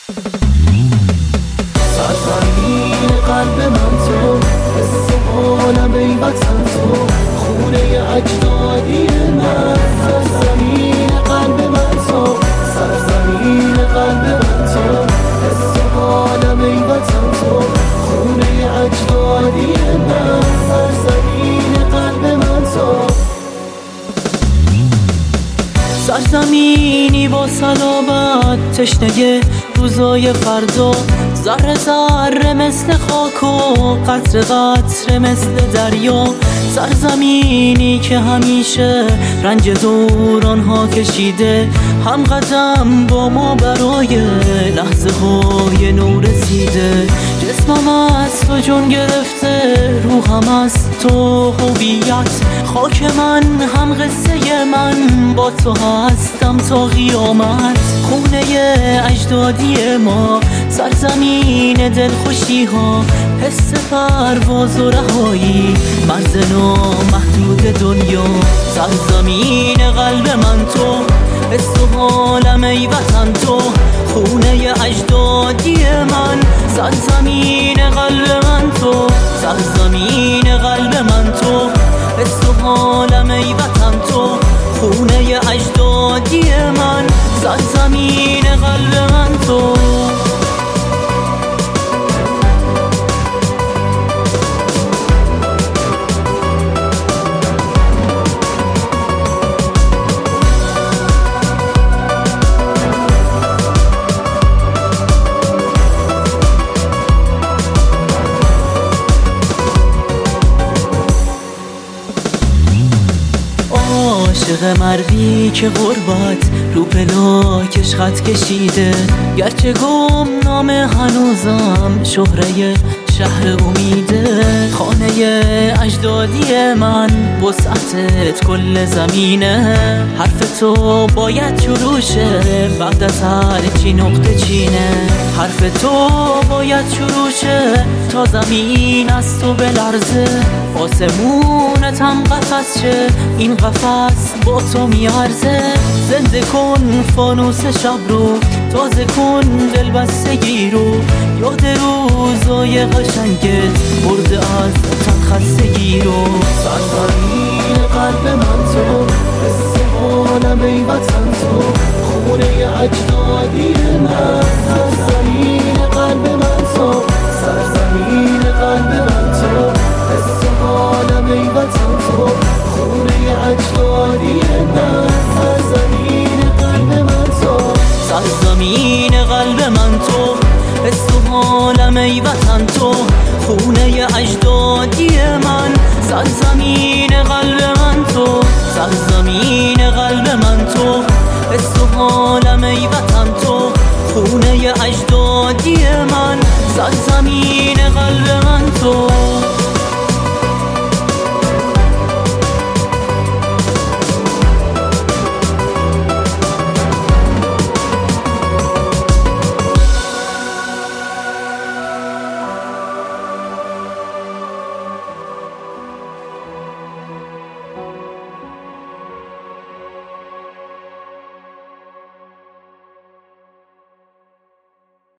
سرزمین قلب من تو، حس عالم ای وطن تو، خونه اجدادی من. سرزمین قلب من تو، سرزمین قلب من تو، حس عالم ای وطن تو، خونه اجدادی من. سرزمین قلب من تو، سرزمینی با صلابت تشنه روزای فردا، ذره ذره مثل خاک و قطره قطره مثل دریا. سرزمینی که همیشه رنج دورانها کشیده، هم قدم با ما برای لحظه های نو رسیده. جسمم از تو جون گرفته، روحم از تو هویت. خاک من هم قصه من، با تو هستم تا قیامت. خونه اجدادی ما، سرزمین دلخوشی ها، حس پرواز و رهایی، مرز نامحدود دنیا. سرزمین قلب من تو، حس و حالم ای وطن تو، خونه اجدادی من. سرزمین قلب من تو، سرزمین قلب من تو، حس و حالم ای وطن تو، خونه اجدادی من. سرزمین قلب من تو. عاشق مردی که غربت رو پلاکش خط کشیده، گرچه گمنامه هنوزم شهره شهر امیده. خانه اجدادی من، وسعتت کل زمینه. حرف تو باید شروع شه، بعد از هر چی نقطه چینه. حرف تو باید شروع شه، تا زمین از تو بلرزه. آسمونت هم قفس شه، این قفس با تو میارزه. زنده کن فانوس شب رو، تازه کن دلبستگی رو. یاد روزای قشنگت برده از تن خستگی رو. سرزمین قلب من تو، حس عالم ای وطن تو، خونه اجدادی من. سرزمین قلب من تو، سرزمین قلب من تو، حس عالم ای وطن تو، خونه اجدادی من. سرزمین قلب من تو، سرزمین قلب من تو، حس و حالم ای وطن تو، خونه اجدادی من. سرزمین قلب من تو، سرزمین قلب من تو، حس و حالم ای وطن تو، خونه اجدادی من. سرزمین قلب من تو.